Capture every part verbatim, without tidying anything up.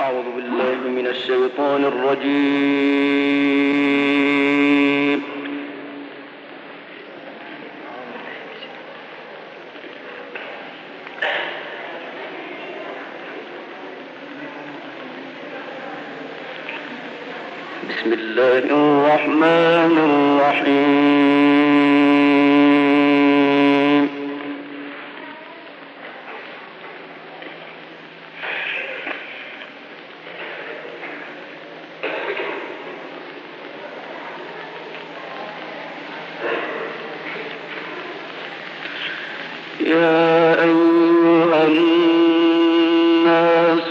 أعوذ بالله من الشيطان الرجيم. بسم الله الرحمن الرحيم. يا أيها الناس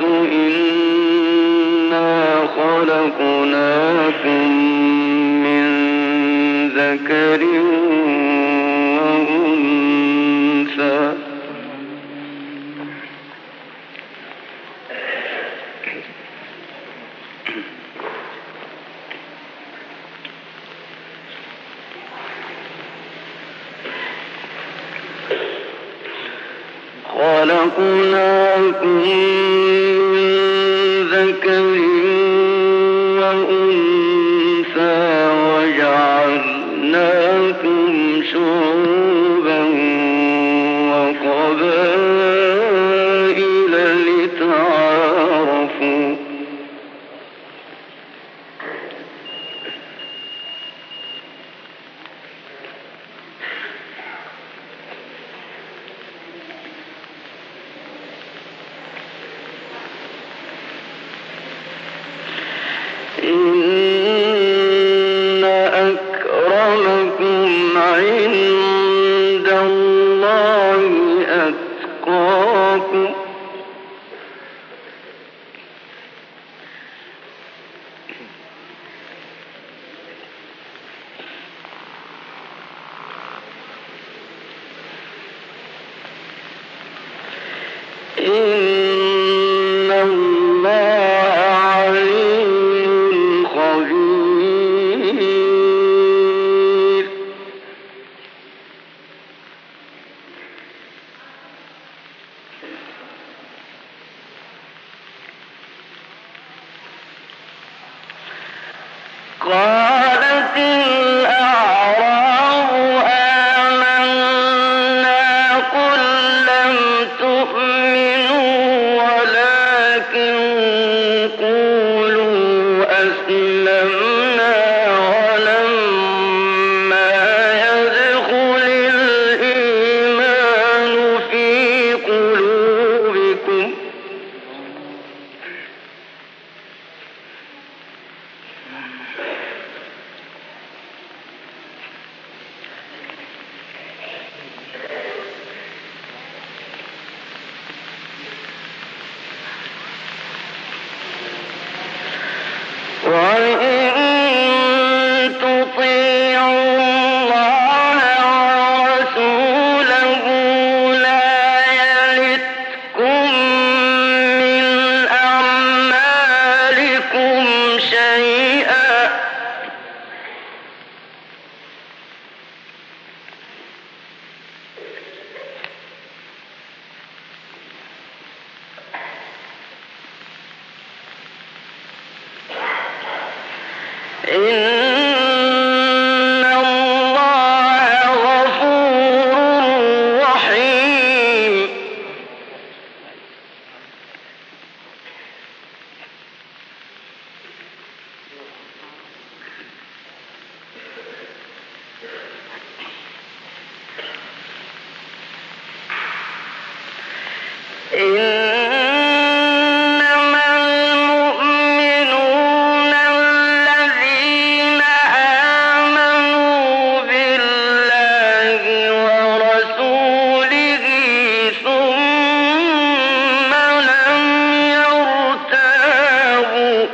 إنا خلقناكم من ذكر وأنثى خلقناكم من ذكر وأنثى وجعلناكم شعوبا وقبائل لتعارفوا إن أكرمكم عند الله أتقاكم إن الله عليم خبير. قالت الأعراب آمنا قل لم تؤمنوا ولكن قولوا أسلمنا ولما يدخل الإيمان في قلوبكم وإن تطيعوا الله ورسوله لا يلتكم من أعمالكم شيئا إن الله غفور رحيم. إنما المؤمنون الذين آمنوا بالله ورسوله ثم لم يرتابوا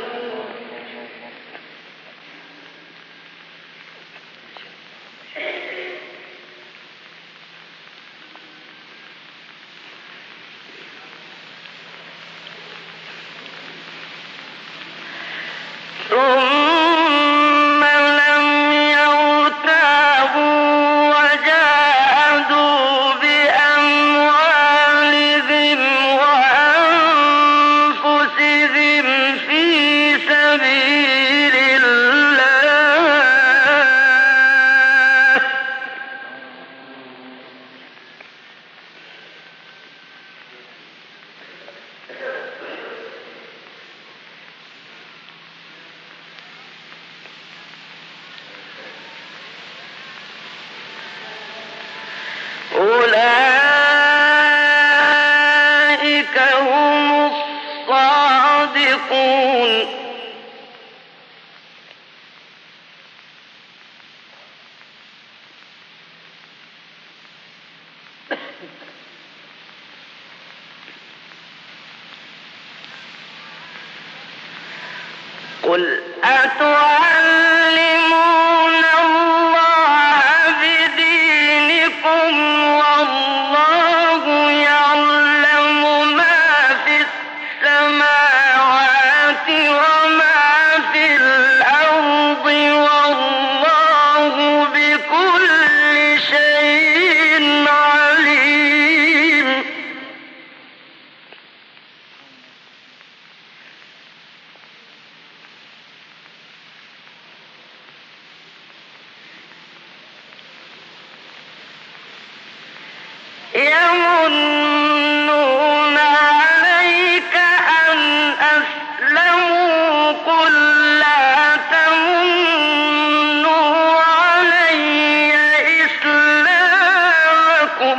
ثم لم يرتابوا وجاهدوا بأموالهم وأنفسهم الصادقون قل أتعلمون الله بدينكم والله يعلم ما في السماوات وما في الأرض والله بكل شيء عليم يمنون عليك أن أسلموا قل لا تمنوا علي إسلامكم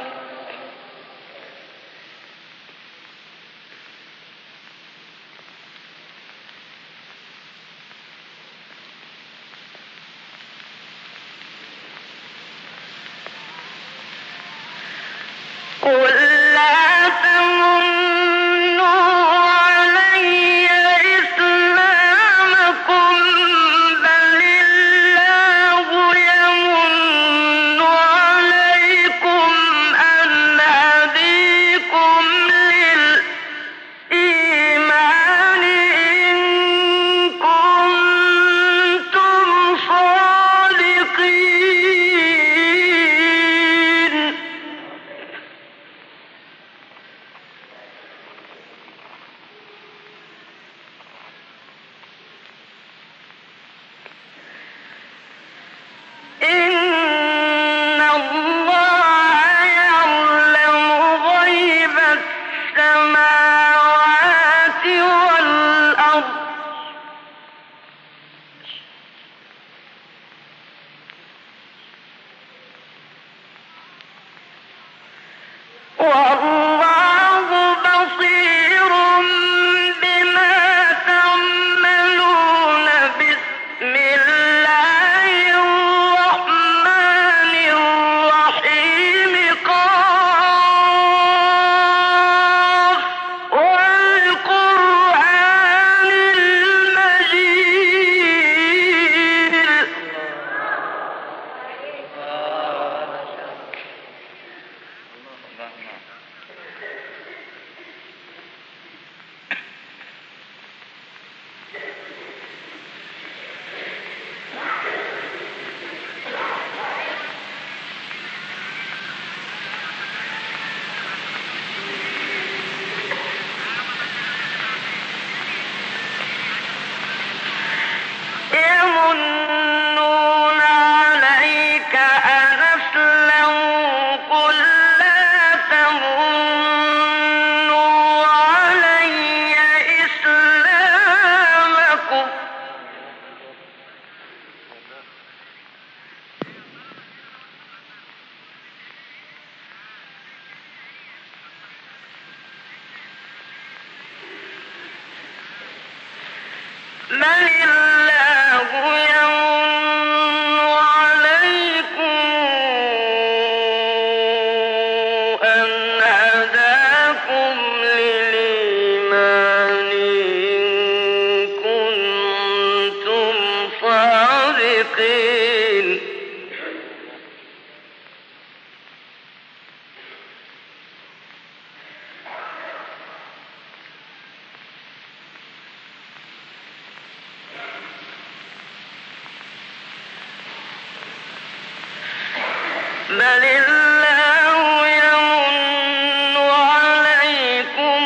قل لا تمنوا علي إسلامكم بل الله يمن عليكم أن هديكم للإيمان إن كنتم صادقين إن الله يعلم غيب السماوات والأرض والله بصير بما تعملون بسم الله الرحمن الرحيم قاف والقرآن المجيد يمنون عليك أن أسلموا قل لا تمنوا علي إسلامكم بل الله يمن عليكم أن هداكم للإيمان إن كنتم صادقين بل الله يمن عليكم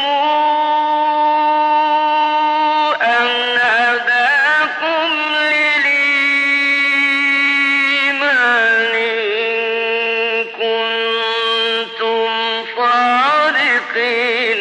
أن هداكم للإيمان إن كنتم صادقين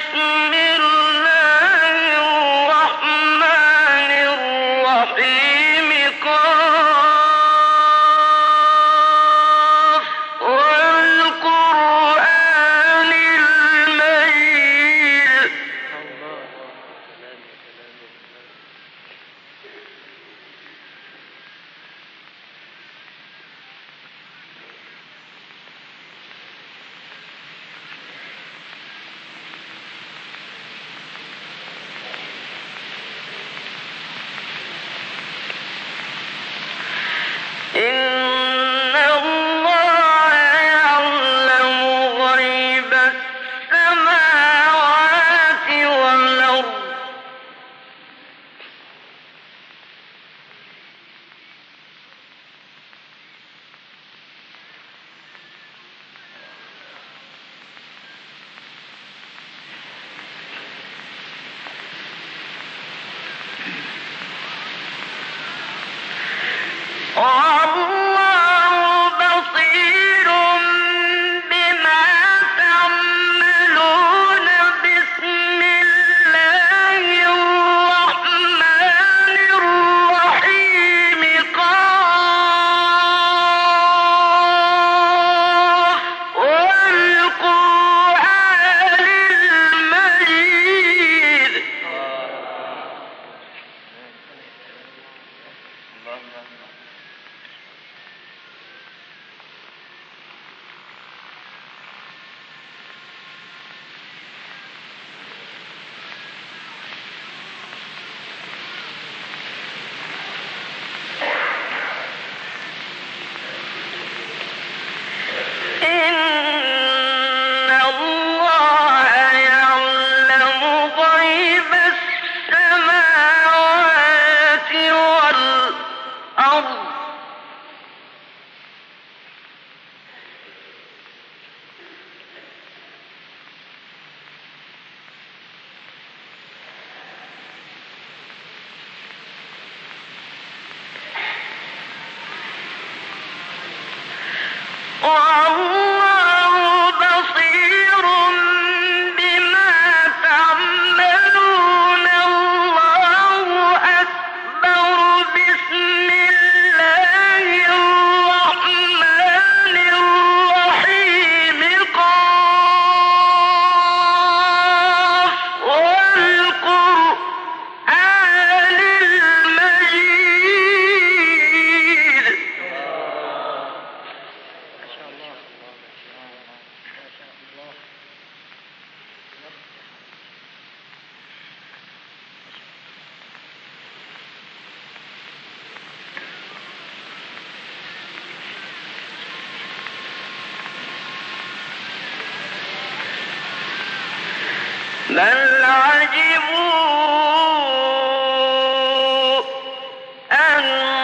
بسم الله الرحمن الرحيم قاف والقرآن المجيد إن الله يعلم غيب السماوات والأرض والله بصير بما تعملون بسم الله الرحمن الرحيم قاف والقرآن المجيد إن الله يعلم غيب السماوات والأرض والله بصير بما تعملون الله أكبر بسم الله الرحمن الرحيم قاف والقرآن المجيد بل عجبوا أن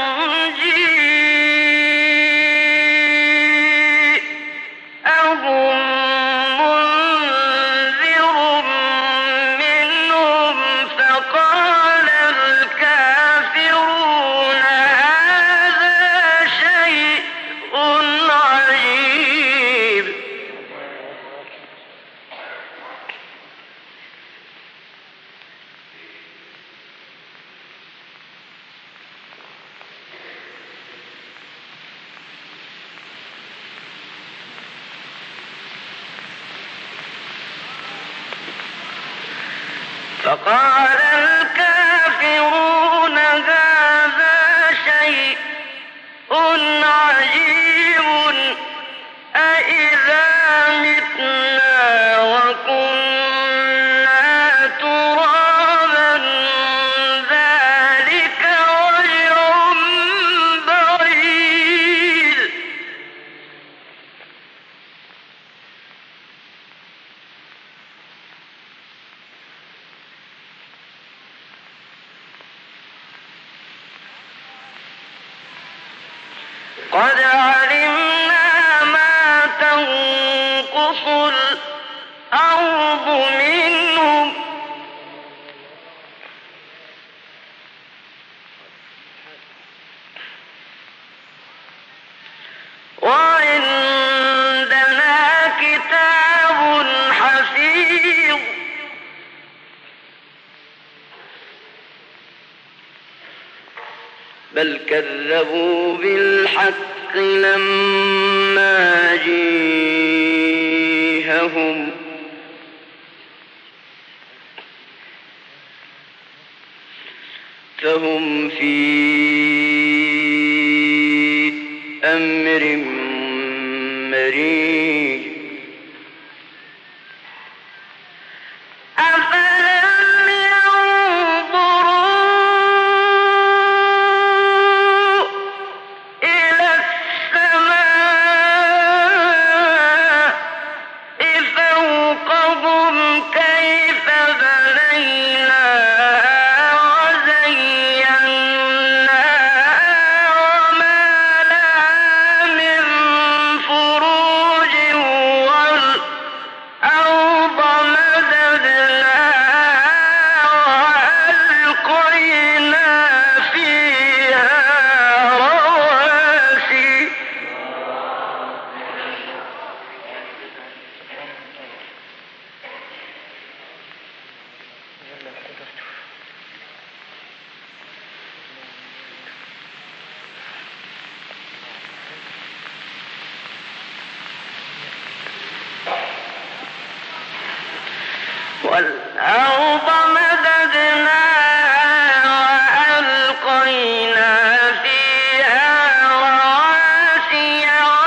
جيءهم منذر منهم فقال الكافرون هذا شيء عجيب فقال الكافرون هذا شيء عجيب أإذا متنا وكنا ترابا ذلك رجع بعيد قد علمنا ما تنقص الأرض منهم وعندنا كتاب حفيظ بل كذبوا بالحق لما جيءهم فهم في أمر مريج. أفلم ينظروا إلى السماء فوقهم كيف بنيناها وزيناها وما لها من فروج والأرض مددناها وألقينا فيها رواسي والأرض مددناها وألقينا فيها رواسي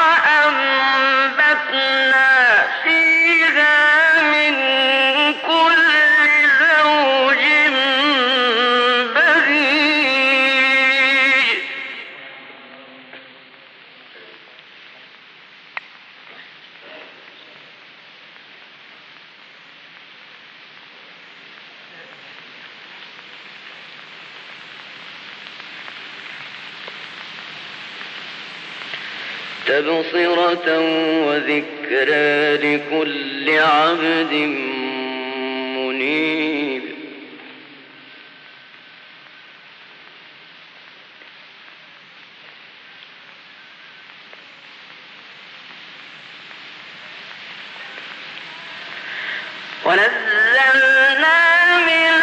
وأنبتنا فيها من كل زوج بهيج. تبصرة وذكرى لكل عبد منيب. ونزلنا من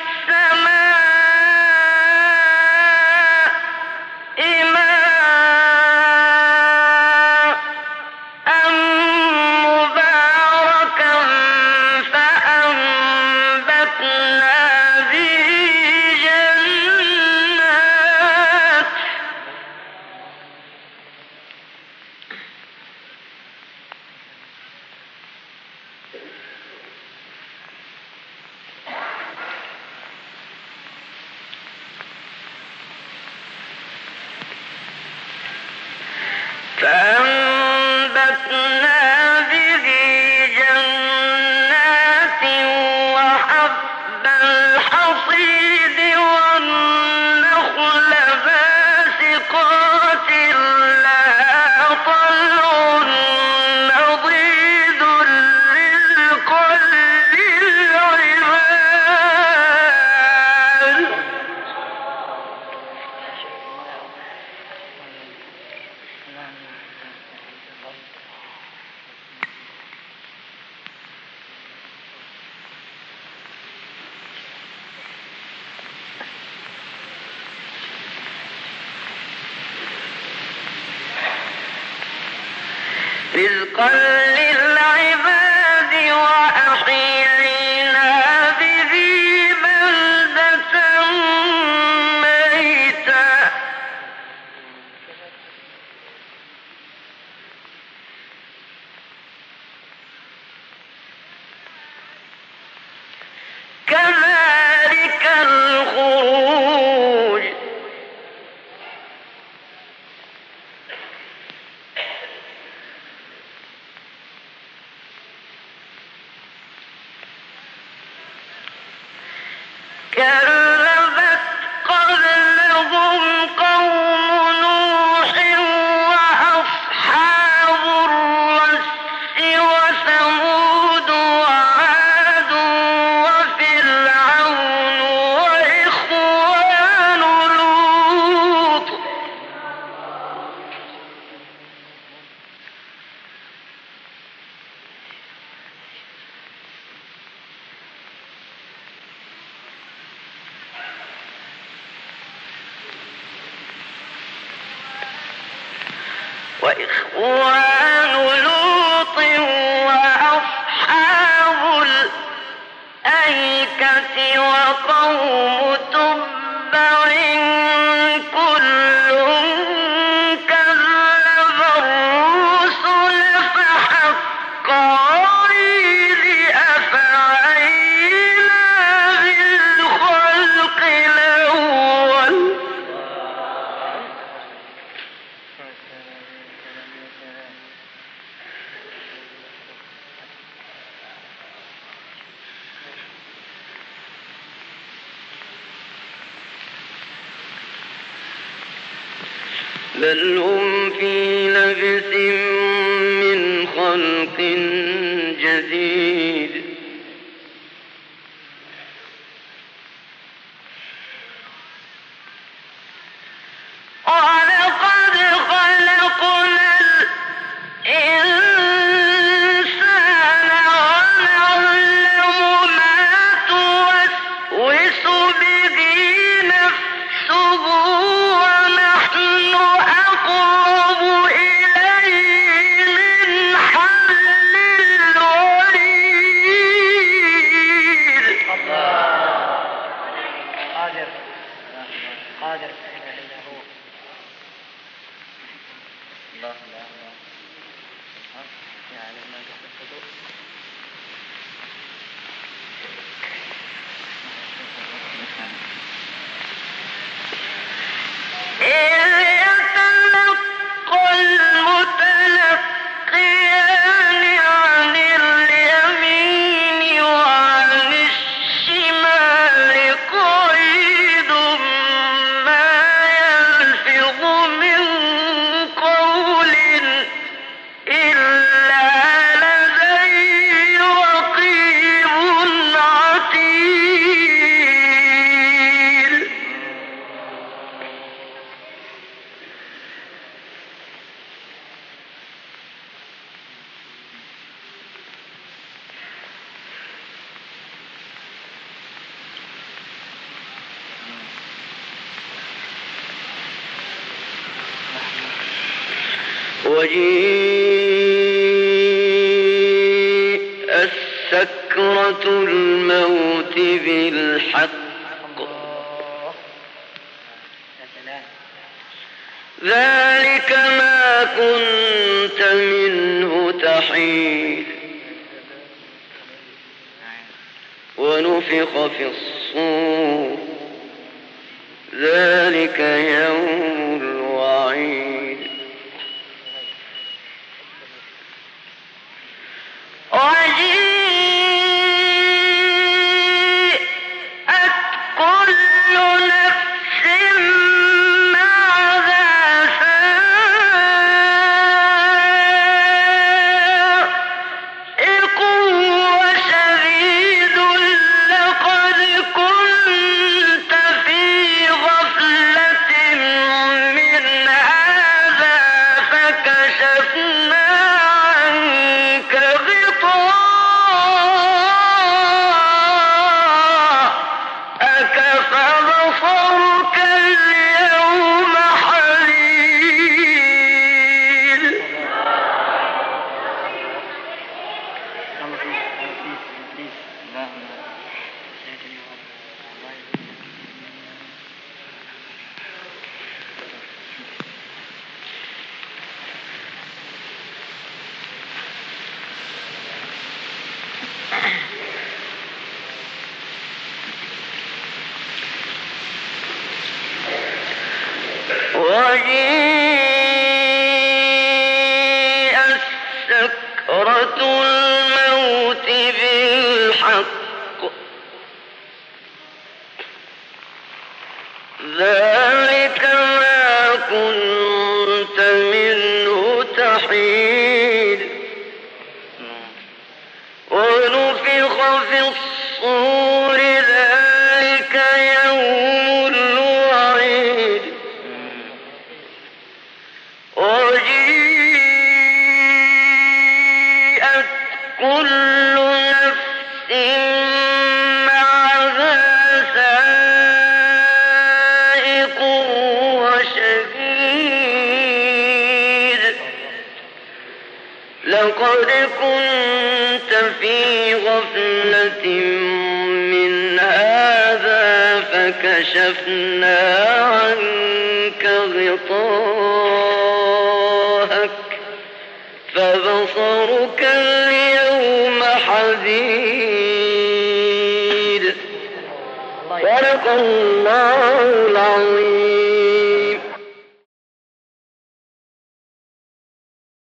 السماء ماء مباركا فأنبتنا به جنات فأنبتنا به جنات وحب الحصيد والنخل باسقات لها طلع نضيد للكل العباد. رزقا للعباد وأحيينا به بلدة ميتا كذلك الخروج. كذبت قبلهم قوم نوح وأصحاب الرس وثمود وعاد وفرعون وإخوان لوط. وإخوان لوط وأصحاب الأيكة وقوم تبع كل كذب الرسل فحق وعيد أفعينا بالخلق الأول. بل هم في لبس من خلق جديد. ولقد خلقنا الإنسان ونعلم ما توسوس به نفسه ونحن أقرب إليه من حبل الوريد. قادر قادر إلا هو. الله الله الله يعلم ما في الصدور. إذ يتلقى المتلقيان عن اليمين وعن الشمال قعيد ما يلفظ من قول إلا لديه رقيب عتيد. وجيءت سكرة الموت بالحق ذلك ما كنت منه تحيد. ونفخ في الصور ذلك يوم الوعيد. وجيءت كل نفس ماذا سائق وشهيد. لقد كنت في غفلة من هذا فكشفنا عنك غطاءك فبصرك اليوم حديد. وجيءت سكرة الموت بالحق ذلك ما كنت منه تحيد. ونفخ في الصور ذلك يوم الوعيد. وجيءت كل نفس معها سائق وشهيد. قد كنت في غفلة من هذا فكشفنا عنك غطاءك فبصرك اليوم حديد. صدق الله العظيم.